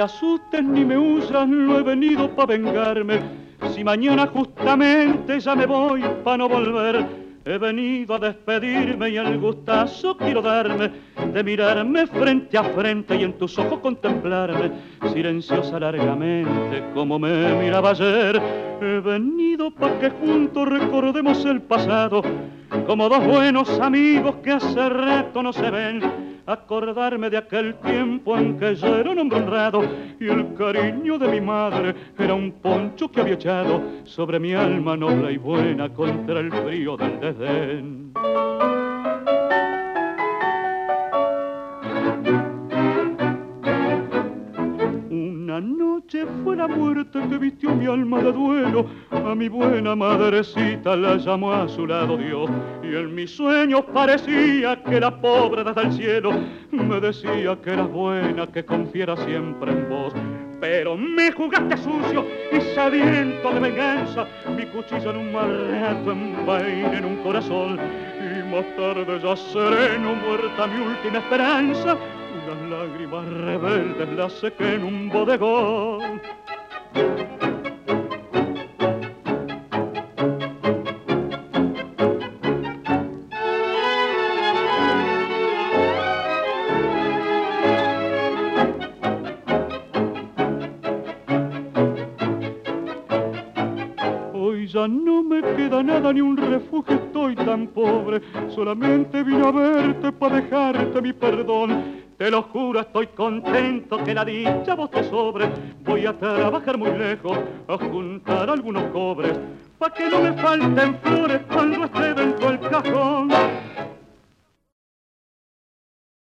asustes ni me huyas, no he venido pa' vengarme. Si mañana justamente ya me voy pa' no volver, he venido a despedirme y el gustazo quiero darme de mirarme frente a frente y en tus ojos contemplarme silenciosa largamente como me miraba ayer. He venido pa' que juntos recordemos el pasado como dos buenos amigos que hace rato no se ven. Acordarme de aquel tiempo en que yo era un hombre honrado y el cariño de mi madre era un poncho que había echado sobre mi alma noble y buena contra el frío del desdén. Una noche fue la muerte que vistió mi alma de duelo, a mi buena madrecita la llamó a su lado Dios, y en mis sueños parecía que la pobre desde el cielo me decía que eras buena, que confiara siempre en vos. Pero me jugaste sucio y sediento de venganza, mi cuchillo en un mal rato envaina en un corazón, y más tarde ya sereno, muerta mi última esperanza, unas lágrimas rebeldes las sequé en un bodegón. Hoy ya no me queda nada, ni un refugio, estoy tan pobre. Solamente vine a verte para dejarte mi perdón. Te lo juro, estoy contento que la dicha vos te sobre. Voy a trabajar muy lejos, a juntar algunos cobres, pa' que no me falten flores cuando esté dentro del cajón.